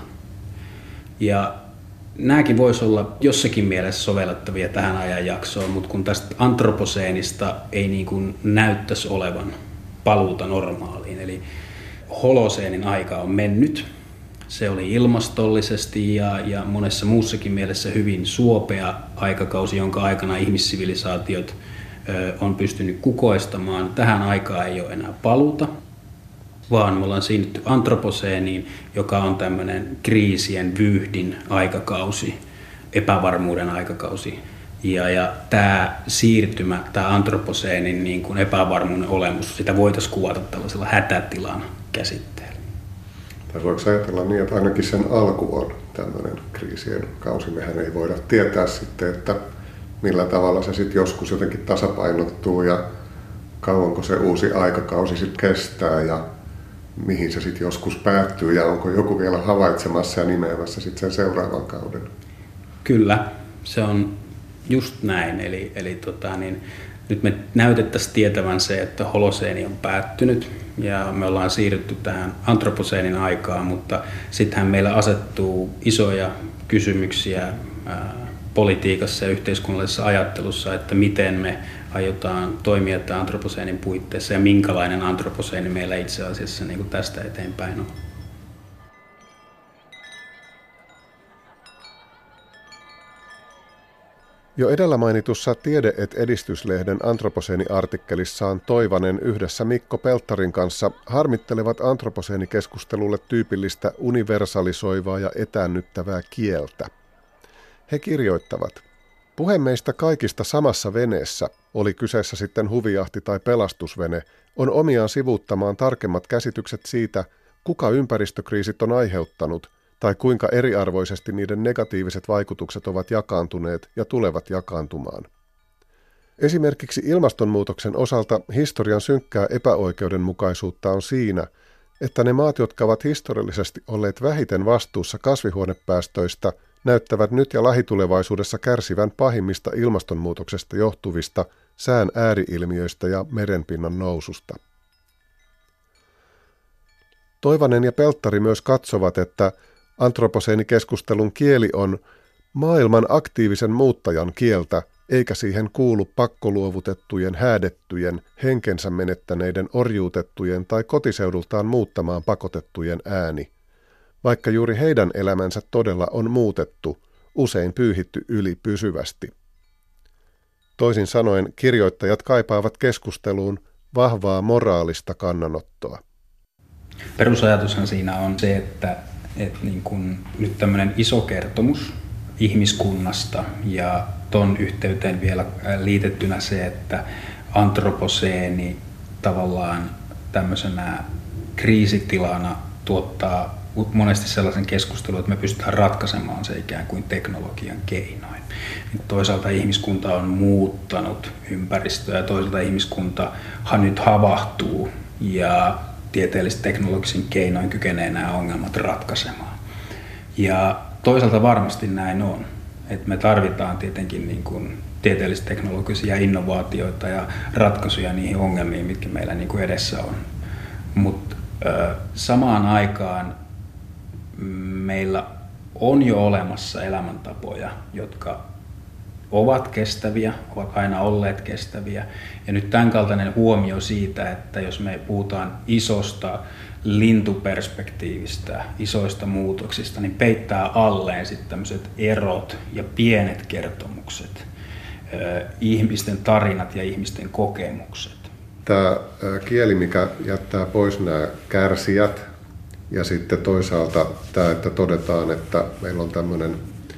Ja nämäkin voisi olla jossakin mielessä sovellettavia tähän ajanjaksoon, mutta kun tästä antroposeenista ei niin kuin näyttäisi olevan paluuta normaaliin. Eli holoseenin aika on mennyt. Se oli ilmastollisesti ja, ja monessa muussakin mielessä hyvin suopea aikakausi, jonka aikana ihmissivilisaatiot ö, on pystynyt kukoistamaan. Tähän aikaan ei ole enää paluuta, vaan me ollaan siirrytty antroposeeniin, joka on tämmöinen kriisien vyyhdin aikakausi, epävarmuuden aikakausi. Ja, ja tämä siirtymä, tämä antroposeenin niin kuin epävarmuuden olemus, sitä voitaisiin kuvata tällaisella hätätilan käsitteellä. Tai voiko ajatella niin, että ainakin sen alku on tämmöinen kriisien kausi. Mehän ei voida tietää sitten, että millä tavalla se sitten joskus jotenkin tasapainottuu ja kauanko se uusi aikakausi sitten kestää ja mihin se sitten joskus päättyy ja onko joku vielä havaitsemassa ja nimeämässä sitten sen seuraavan kauden. Kyllä, se on just näin. Eli, eli tota, niin, nyt me näytettäisiin tietävän se, että holoseeni on päättynyt ja me ollaan siirrytty tähän antroposeenin aikaan, mutta sittenhän meillä asettuu isoja kysymyksiä ää, politiikassa ja yhteiskunnallisessa ajattelussa, että miten me aiotaan toimia tämän antroposeenin puitteissa ja minkälainen antroposeeni meillä itse asiassa niin kuin tästä eteenpäin on. Jo edellä mainitussa Tiede et edistyslehden antroposeeni-artikkelissaan Toivanen yhdessä Mikko Pelttarin kanssa harmittelevat antroposeenikeskustelulle tyypillistä universalisoivaa ja etäännyttävää kieltä. He kirjoittavat: puhe meistä kaikista samassa veneessä, oli kyseessä sitten huvijahti tai pelastusvene, on omiaan sivuuttamaan tarkemmat käsitykset siitä, kuka ympäristökriisit on aiheuttanut, tai kuinka eriarvoisesti niiden negatiiviset vaikutukset ovat jakaantuneet ja tulevat jakaantumaan. Esimerkiksi ilmastonmuutoksen osalta historian synkkää epäoikeudenmukaisuutta on siinä, että ne maat, jotka ovat historiallisesti olleet vähiten vastuussa kasvihuonepäästöistä, näyttävät nyt ja lähitulevaisuudessa kärsivän pahimmista ilmastonmuutoksesta johtuvista sään ääriilmiöistä ja merenpinnan noususta. Toivanen ja Pelttari myös katsovat, että antroposeenikeskustelun kieli on maailman aktiivisen muuttajan kieltä, eikä siihen kuulu pakkoluovutettujen, häädettyjen, henkensä menettäneiden orjuutettujen tai kotiseudultaan muuttamaan pakotettujen ääni, vaikka juuri heidän elämänsä todella on muutettu, usein pyyhitty yli pysyvästi. Toisin sanoen kirjoittajat kaipaavat keskusteluun vahvaa moraalista kannanottoa. Perusajatushan siinä on se, että, että niin kun nyt tämmöinen iso kertomus ihmiskunnasta ja ton yhteyteen vielä liitettynä se, että antroposeeni tavallaan tämmöisenä kriisitilana tuottaa monesti sellaisen keskustelun, että me pystytään ratkaisemaan se ikään kuin teknologian keinoin. Toisaalta ihmiskunta on muuttanut ympäristöä ja toisaalta ihmiskunta nyt havahtuu ja tieteellis-teknologisin keinoin kykenee nämä ongelmat ratkaisemaan. Ja toisaalta varmasti näin on, että me tarvitaan tietenkin niin kuin tieteellis-teknologisia innovaatioita ja ratkaisuja niihin ongelmiin, mitkä meillä niin kuin edessä on. Mutta samaan aikaan meillä on jo olemassa elämäntapoja, jotka ovat kestäviä, ovat aina olleet kestäviä. Ja nyt tämän kaltainen huomio siitä, että jos me puhutaan isosta lintuperspektiivistä, isoista muutoksista, niin peittää alleen sitten tämmöiset erot ja pienet kertomukset, ihmisten tarinat ja ihmisten kokemukset. Tämä kieli, mikä jättää pois nämä kärsijät ja sitten toisaalta tämä, että todetaan, että meillä on tämmöinen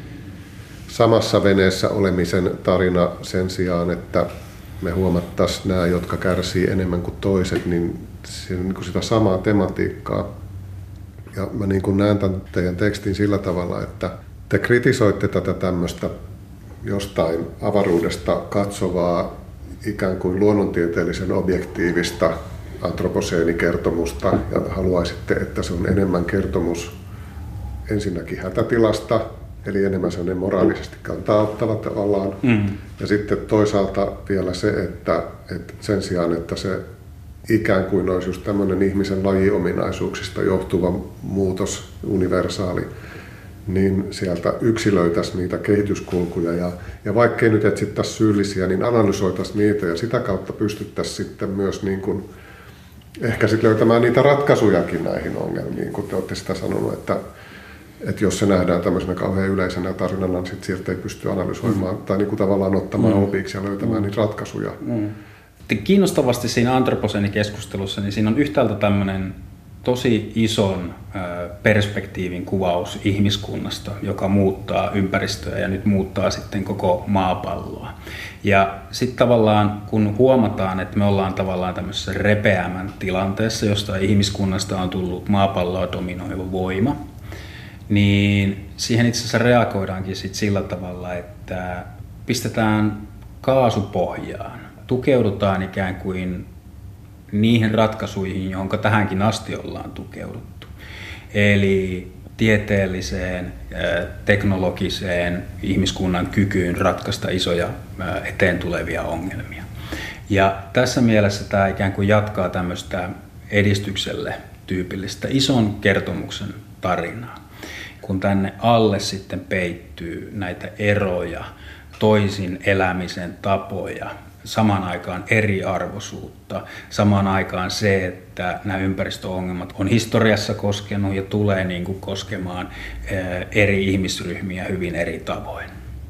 samassa veneessä olemisen tarina sen sijaan, että me huomattaisiin nämä, jotka kärsii enemmän kuin toiset, niin siinä on niin kuin sitä samaa tematiikkaa. Ja mä niin kuin näen tämän teidän tekstin sillä tavalla, että te kritisoitte tätä tämmöistä jostain avaruudesta katsovaa ikään kuin luonnontieteellisen objektiivista antroposeenikertomusta ja haluaisitte, että se on enemmän kertomus ensinnäkin hätätilasta, eli enemmän sellainen moraalisesti kantaa ottava tavallaan. Mm. Ja sitten toisaalta vielä se, että, että sen sijaan, että se ikään kuin olisi just tämmöinen ihmisen lajiominaisuuksista johtuva muutos, universaali, niin sieltä yksilöitäisiin niitä kehityskulkuja. Ja, ja vaikkei nyt etsittäisiin syyllisiä, niin analysoitaisiin niitä ja sitä kautta pystyttäisiin sitten myös niin kuin ehkä sitten löytämään niitä ratkaisujakin näihin ongelmiin, kun te olette sitä sanonut, että, että jos se nähdään tämmöisenä kauhean yleisenä tarinana, niin sitten sieltä ei pysty analysoimaan mm. tai niin kuin tavallaan ottamaan mm. opiksi ja löytämään mm. niitä ratkaisuja. Mm. Kiinnostavasti siinä antroposeenikeskustelussa, niin siinä on yhtäältä tämmöinen tosi ison perspektiivin kuvaus ihmiskunnasta, joka muuttaa ympäristöä ja nyt muuttaa sitten koko maapalloa. Ja sitten tavallaan, kun huomataan, että me ollaan tavallaan tämmöisessä repeämän tilanteessa, josta ihmiskunnasta on tullut maapalloa dominoiva voima, niin siihen itse asiassa reagoidaankin sit sillä tavalla, että pistetään kaasupohjaan, tukeudutaan ikään kuin niihin ratkaisuihin, johon tähänkin asti ollaan tukeuduttu. Eli tieteelliseen, teknologiseen ihmiskunnan kykyyn ratkaista isoja eteen tulevia ongelmia. Ja tässä mielessä tämä ikään kuin jatkaa tämmöistä edistykselle tyypillistä ison kertomuksen tarinaa, kun tänne alle sitten peittyy näitä eroja, toisin elämisen tapoja, samaan aikaan eriarvoisuutta, samaan aikaan se, että nämä ympäristöongelmat on historiassa koskenut ja tulee niin kuin koskemaan eri ihmisryhmiä hyvin eri tavoin.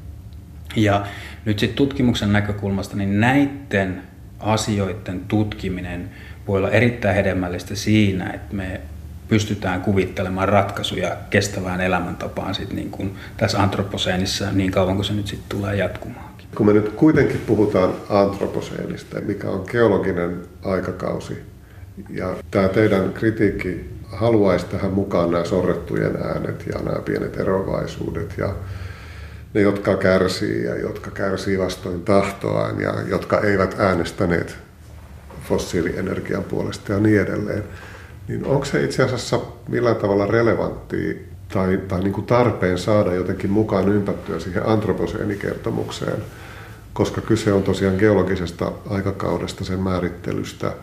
Ja nyt sitten tutkimuksen näkökulmasta niin näiden asioiden tutkiminen voi olla erittäin hedelmällistä siinä, että me pystytään kuvittelemaan ratkaisuja kestävään elämäntapaan sit niin kuin tässä antroposeenissa niin kauan kuin se nyt sitten tulee jatkumaan. Kun me nyt kuitenkin puhutaan antroposeenista, mikä on geologinen aikakausi, ja tämä teidän kritiikki haluaisi tähän mukaan nämä sorrettujen äänet ja nämä pienet eroavaisuudet ja ne, jotka kärsii ja jotka kärsii vastoin tahtoaan ja jotka eivät äänestäneet fossiilienergian puolesta ja niin edelleen, niin onko se itse asiassa millään tavalla relevanttia tai, tai niin kuin tarpeen saada jotenkin mukaan ympättyä siihen antroposeenikertomukseen, koska kyse on tosiaan geologisesta aikakaudesta, sen määrittelystä.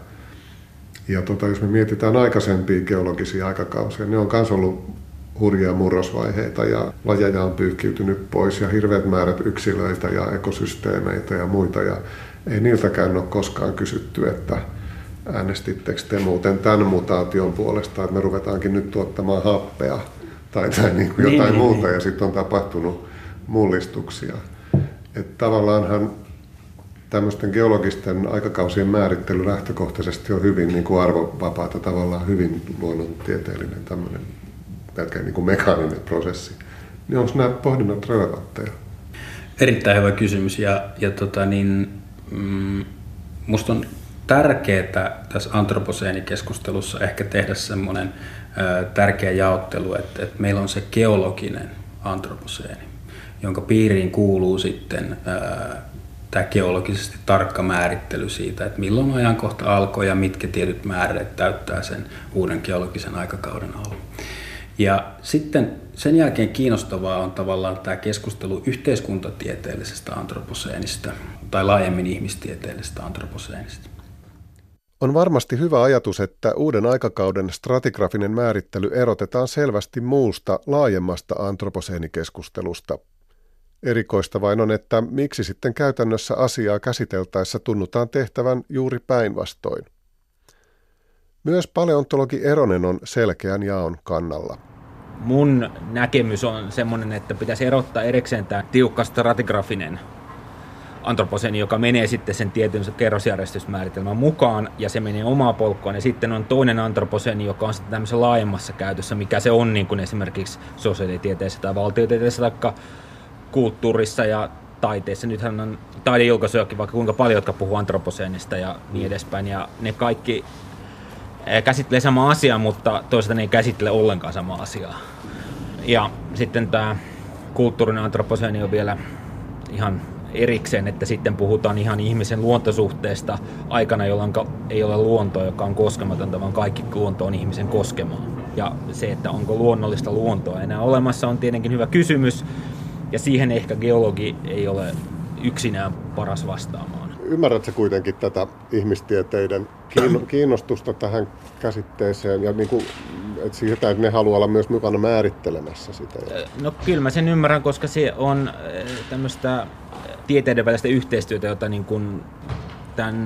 Ja tota, jos me mietitään aikaisempia geologisia aikakausia, ne on myös ollut hurjia murrosvaiheita ja lajeja on pyyhkiytynyt pois ja hirveät määrät yksilöitä ja ekosysteemeitä ja muita. Ja ei niiltäkään ole koskaan kysytty, että äänestittekö te muuten tämän mutaation puolesta, että me ruvetaankin nyt tuottamaan happea tai, tai niin kuin jotain niin, muuta niin. Ja sitten on tapahtunut mullistuksia. Että tavallaanhan tämmöisten geologisten aikakausien määrittely lähtökohtaisesti on hyvin niin kuin arvovapaata, tavallaan hyvin luonnontieteellinen tämmöinen melkein niin kuin mekaaninen prosessi. Niin onko nämä pohdinnat relevantteja? Erittäin hyvä kysymys ja, ja tota niin, mm, musta on tärkeää tässä antroposeenikeskustelussa ehkä tehdä semmoinen ö, tärkeä jaottelu, että, että meillä on se geologinen antroposeeni, jonka piiriin kuuluu sitten ö, tämä geologisesti tarkka määrittely siitä, että milloin ajankohta alkoi ja mitkä tietyt määrät täyttää sen uuden geologisen aikakauden alun. Ja sitten sen jälkeen kiinnostavaa on tavallaan tämä keskustelu yhteiskuntatieteellisestä antroposeenista tai laajemmin ihmistieteellisestä antroposeenista. On varmasti hyvä ajatus, että uuden aikakauden stratigrafinen määrittely erotetaan selvästi muusta laajemmasta antroposeenikeskustelusta. Erikoista vain on, että miksi sitten käytännössä asiaa käsiteltäessä tunnutaan tehtävän juuri päinvastoin. Myös paleontologi Eronen on selkeän jaon kannalla. Mun näkemys on semmoinen, että pitäisi erottaa erikseen tämä tiukka stratigrafinen antroposeeni, joka menee sitten sen tietyn kerrosjärjestysmääritelmän mukaan, ja se menee omaa polkkoon. Ja sitten on toinen antroposeeni, joka on sitten tämmöisessä laajemmassa käytössä, mikä se on niin kuin esimerkiksi sosiaalitieteessä tai valtiotieteessä tai kulttuurissa ja taiteessa. Nythän on taidejulkaisujakin vaikka kuinka paljon, jotka puhuu antroposeenista ja niin edespäin, ja ne kaikki käsittelee samaa asiaa, mutta toisaalta ne ei käsittele ollenkaan samaa asiaa. Ja sitten tämä kulttuurinen antroposeeni on vielä ihan erikseen, että sitten puhutaan ihan ihmisen luontosuhteesta aikana, jolloin ei ole luontoa, joka on koskematonta, vaan kaikki luonto on ihmisen koskemaa. Ja se, että onko luonnollista luontoa enää olemassa, on tietenkin hyvä kysymys, ja siihen ehkä geologi ei ole yksinään paras vastaamaan. Ymmärrätkö kuitenkin tätä ihmistieteiden kiinnostusta tähän käsitteeseen ja niin kuin, että siitä, että ne haluaa olla myös mukana määrittelemässä sitä? No kyllä mä sen ymmärrän, koska se on tämmöistä tieteiden välistä yhteistyötä, jota niin kuin tämän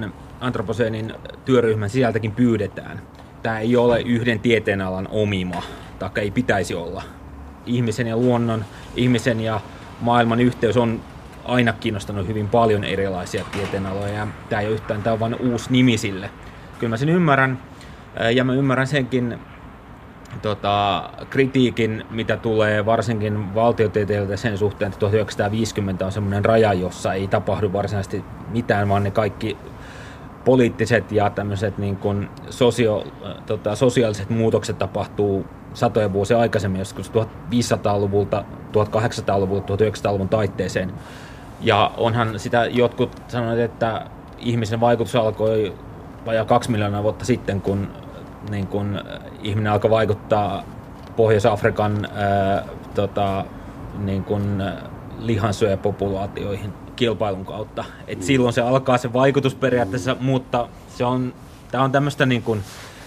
antroposeenin työryhmän sisältäkin pyydetään. Tämä ei ole yhden tieteenalan omima, tai ei pitäisi olla. Ihmisen ja luonnon, ihmisen ja maailman yhteys on aina kiinnostanut hyvin paljon erilaisia tieteenaloja, ja tämä ei ole yhtään, tämä on vain uusi nimi sille. Kyllä mä sen ymmärrän, ja mä ymmärrän senkin tota, kritiikin, mitä tulee varsinkin valtiotieteilijöiltä sen suhteen, että tuhatyhdeksänsataaviisikymmentä on semmoinen raja, jossa ei tapahdu varsinaisesti mitään, vaan ne kaikki poliittiset ja tämmöiset niin kuin sosio, tota, sosiaaliset muutokset tapahtuu satoja vuosia aikaisemmin, joskus tuhatviisisataaluvulta, tuhatkahdeksansataaluvulta, tuhatyhdeksänsataaluvun taitteeseen. Ja onhan sitä jotkut sanoneet, että ihmisen vaikutus alkoi vajaa kaksi miljoonaa vuotta sitten, kun, niin kun ihminen alkoi vaikuttaa Pohjois-Afrikan ää, tota, niin kun lihansyöjäpopulaatioihin kilpailun kautta. Et mm. silloin se alkaa se vaikutus periaatteessa, mm. mutta se on, tämä on tämmöistä niin kun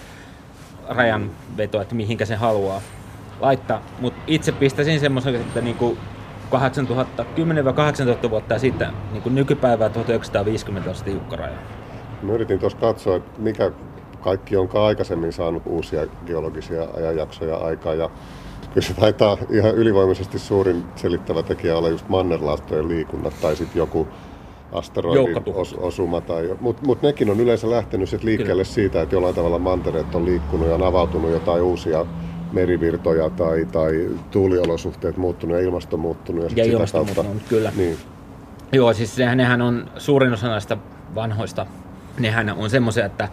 rajanvetoa, että mihinkä se haluaa laittaa. Mutta itse pistäisin semmoisen, että niin kuin kymmenen kahdeksantuhatta vuotta sitten niin nykypäivää tuhatyhdeksänsataaviisikymmentä on se tiukka raja. Mä yritin tuossa katsoa, että mikä kaikki onkaan aikaisemmin saanut uusia geologisia ajanjaksoja aikaa. Ja kyllä se taitaa ihan ylivoimaisesti suurin selittävä tekijä olla just mannerlaastojen liikunnat tai sitten joku asteroidin os, osuma. Mutta mut nekin on yleensä lähtenyt sit liikkeelle kyllä siitä, että jollain tavalla mantereet on liikkunut ja on avautunut jotain uusia merivirtoja tai, tai tuuliolosuhteet muuttunut ja ilmasto muuttunut. Ja, ja ilmasto kautta, muuttunut, kyllä. Niin. Joo, siis nehän on suurin osa näistä vanhoista. Nehän on semmoisia, että,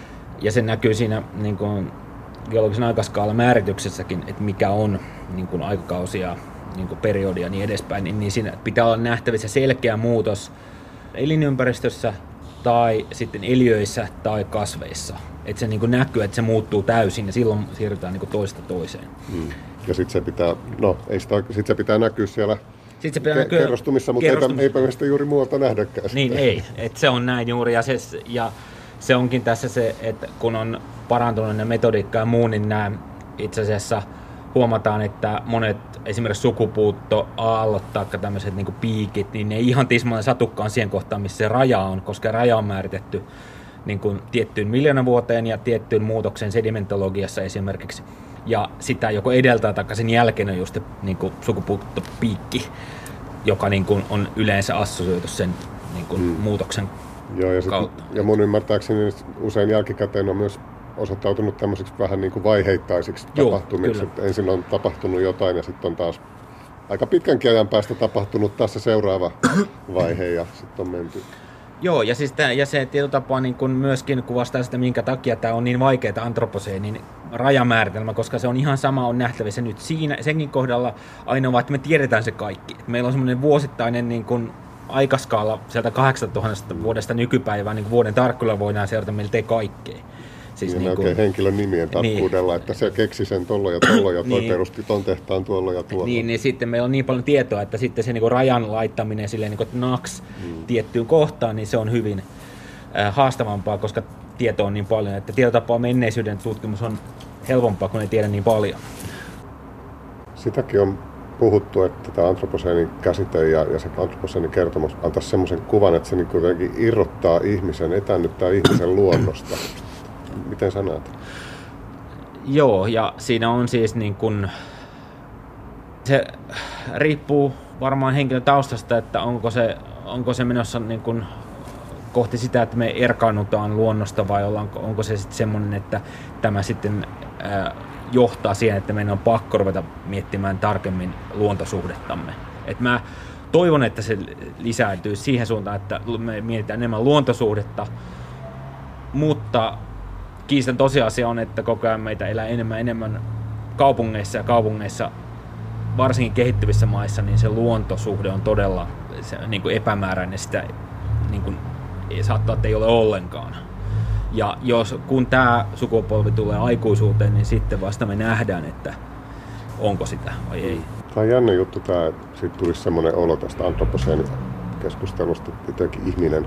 ja se näkyy siinä niin kuin geologisen aikaskaalan määrityksessäkin, että mikä on niin kuin aikakausia, niin kuin periodia ja niin edespäin, niin, niin siinä pitää olla nähtävissä selkeä muutos elinympäristössä tai sitten eliöissä tai kasveissa. Että se niin kuin näkyy, että se muuttuu täysin ja silloin siirrytään niin kuin toista toiseen. Mm. Ja sitten se pitää, no ei sitä, sit se pitää näkyä siellä Sitten se pitää ke- näkyä kerrostumissa, mutta kerrostum... eipä, eipä me sitä juuri muualta nähdäkään. Niin ei, että se on näin juuri ja se, ja se onkin tässä se, että kun on parantunut ne metodiikka ja muu, niin nämä itse asiassa huomataan, että monet esimerkiksi sukupuuttoaallot tai tämmöiset niin kuin piikit, niin ne ei ihan tismalleen satukaan siihen kohtaan, missä se raja on, koska raja on määritetty niin kuin tiettyyn miljoonan vuoteen ja tiettyyn muutoksen sedimentologiassa esimerkiksi. Ja sitä joko edeltä tai sen jälkeen on just niin kuin sukupuuttopiikki, joka niin kuin on yleensä assosioitu sen niin kuin hmm. muutoksen Joo, ja kautta. Sit, ja mun ymmärtääkseni usein jälkikäteen on myös osoittautunut tämmöisiksi vähän niin kuin vaiheittaisiksi Joo, tapahtumiksi. Että ensin on tapahtunut jotain ja sitten on taas aika pitkänkin ajan päästä tapahtunut taas se seuraava vaihe ja sitten on menty. Joo, ja, siis tämä, ja se tietotapa niin kun myöskin kuvastaa sitä, minkä takia tämä on niin vaikeaa antroposeenin rajamääritelmä, koska se on ihan sama on nähtävissä nyt siinä, senkin kohdalla ainoa, että me tiedetään se kaikki. Meillä on semmoinen vuosittainen niin kun aikaskaala sieltä kahdeksantuhatta vuodesta nykypäivään, niin vuoden tarkkuudella voidaan seurata melkein kaikkea. Siis niin niin oikein henkilön nimien tarkkuudella, niin, että se keksi sen tollo ja tollo ja toi niin, perusti ton tehtaan tuolla ja tuolla. Niin, niin sitten meillä on niin paljon tietoa, että sitten se niin kuin rajan laittaminen silleen niin kuin naks mm. tiettyyn kohtaan, niin se on hyvin äh, haastavampaa, koska tieto on niin paljon, että tietotapaa menneisyyden tutkimus on helpompaa, kun ei tiedä niin paljon. Sitäkin on puhuttu, että tämä antroposeenin käsite ja, ja se antroposeenin kertomus antaisi semmoisen kuvan, että se niin jotenkin irrottaa ihmisen, etäännyttää ihmisen luonnosta. Miten sä näet? Joo, ja siinä on siis niin kuin, se riippuu varmaan henkilön taustasta, että onko se, onko se menossa niin kuin kohti sitä, että me erkaannutaan luonnosta vai onko, onko se sitten semmoinen, että tämä sitten ää, johtaa siihen, että meidän on pakko ruveta miettimään tarkemmin luontosuhdettamme. Et mä toivon, että se lisääntyy siihen suuntaan, että me mietitään enemmän luontosuhdetta, mutta kiistan tosiasia on, että koko ajan meitä elää enemmän enemmän kaupungeissa ja kaupungeissa, varsinkin kehittyvissä maissa, niin se luontosuhde on todella se, niin kuin epämääräinen, sitä niin kuin, saattaa, että ei ole ollenkaan. Ja jos, kun tämä sukupolvi tulee aikuisuuteen, niin sitten vasta me nähdään, että onko sitä vai ei. Tämä on jännä juttu, tämä, että siitä tulisi semmoinen olo tästä antroposeenin keskustelusta, että jotenkin ihminen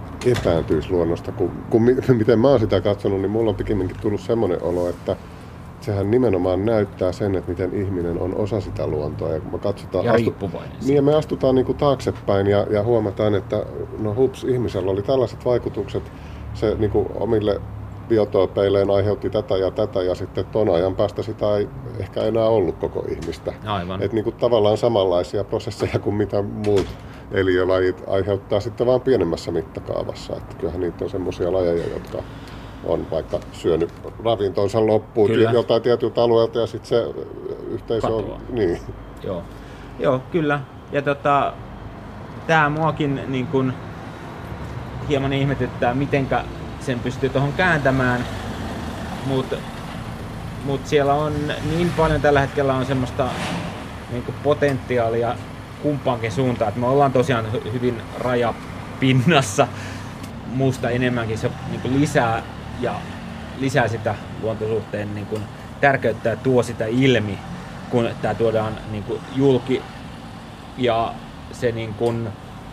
etääntyisi luonnosta. Kun, kun, miten mä oon sitä katsonut, niin mulla on pikemminkin tullut semmoinen olo, että sehän nimenomaan näyttää sen, että miten ihminen on osa sitä luontoa. Ja kun me katsotaan, ja astu... riippuvainen. Niin, ja me astutaan niin kuin taaksepäin ja, ja huomataan, että no hups, ihmisellä oli tällaiset vaikutukset. Se niin kuin omille biotoopeilleen aiheutti tätä ja tätä, ja sitten ton ajan päästä sitä ei ehkä enää ollut koko ihmistä. Aivan. Että niin kuin tavallaan samanlaisia prosesseja kuin mitä muut eliölajit aiheuttaa sitten vaan pienemmässä mittakaavassa. Että kyllähän niitä on semmoisia lajeja, jotka on vaikka syönyt ravintonsa loppuun Kyllä. jotain tietyltä alueelta ja sitten se yhteisö Katoaa. on... Niin. Joo, Joo kyllä. Ja tota, tää muakin niin kun hieman ihmetyttää, mitenkä sen pystyy tuohon kääntämään, mutta mut siellä on niin paljon tällä hetkellä on semmoista niin kuin potentiaalia kumpaankin suuntaan, että me ollaan tosiaan hy- hyvin rajapinnassa. Musta enemmänkin se niin kuin lisää ja lisää sitä luontosuhteen niin kuin tärkeyttä ja tuo sitä ilmi, kun tämä tuodaan niin kuin julki ja se niin kuin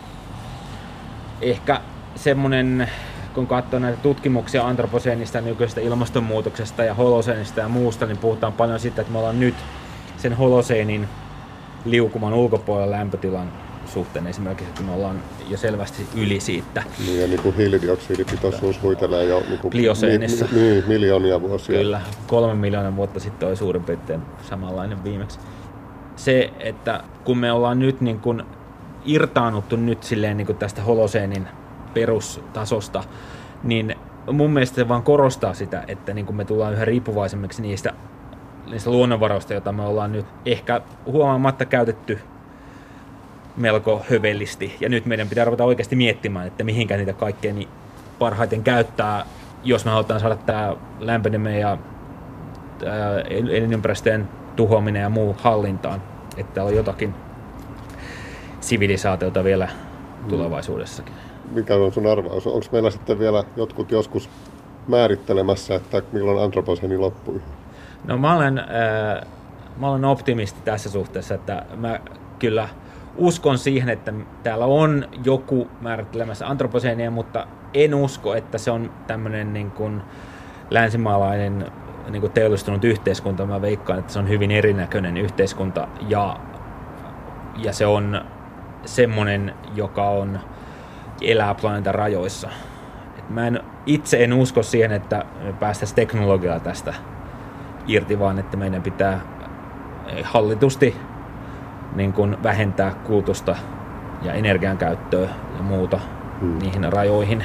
ehkä semmonen, kun katsoo näitä tutkimuksia antroposeenista, nykyisestä ilmastonmuutoksesta ja holoseenista ja muusta, niin puhutaan paljon siitä, että me ollaan nyt sen holoseenin liukuman ulkopuolella lämpötilan suhteen esimerkiksi, että me ollaan jo selvästi yli siitä. Niin, ja niin kuin hiilidioksidipitoisuus huitelee jo niin kuin Plioseenissa. Mi- mi- miljoonia vuosia. Kyllä, kolme miljoonaa vuotta sitten oli suurin piirtein samanlainen viimeksi. Se, että kun me ollaan nyt niin kuin irtaannuttu nyt silleen niin kuin tästä holoseenin perustasosta, niin mun mielestä se vaan korostaa sitä, että niin kuin me tullaan yhä riippuvaisemmiksi niistä, niistä luonnonvaroista, joita me ollaan nyt ehkä huomaamatta käytetty melko hövellisti. Ja nyt meidän pitää ruveta oikeasti miettimään, että mihinkä niitä kaikkein parhaiten käyttää, jos me halutaan saada tämä lämpeneminen ja elinympäristöjen tuhoaminen ja muu hallintaan. Että täällä on jotakin sivilisaatiota vielä tulevaisuudessakin. Mikä on sun arvaus? Onko meillä sitten vielä jotkut joskus määrittelemässä, että milloin antroposeeni loppui? No mä olen, äh, mä olen optimisti tässä suhteessa, että mä kyllä uskon siihen, että täällä on joku määrittelemässä antroposeenia, mutta en usko, että se on tämmöinen niin kuin länsimaalainen niin kuin teollistunut yhteiskunta. Mä veikkaan, että se on hyvin erinäköinen yhteiskunta ja, ja se on semmoinen, joka on elää planeetan rajoissa. Et mä en, itse en usko siihen, että me päästäisiin teknologiaa tästä irti, vaan että meidän pitää hallitusti niin kuin vähentää kulutusta ja energian käyttöä ja muuta hmm. niihin rajoihin.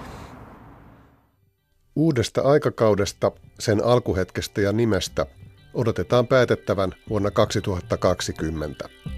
Uudesta aikakaudesta, sen alkuhetkestä ja nimestä odotetaan päätettävän vuonna kaksituhattakaksikymmentä.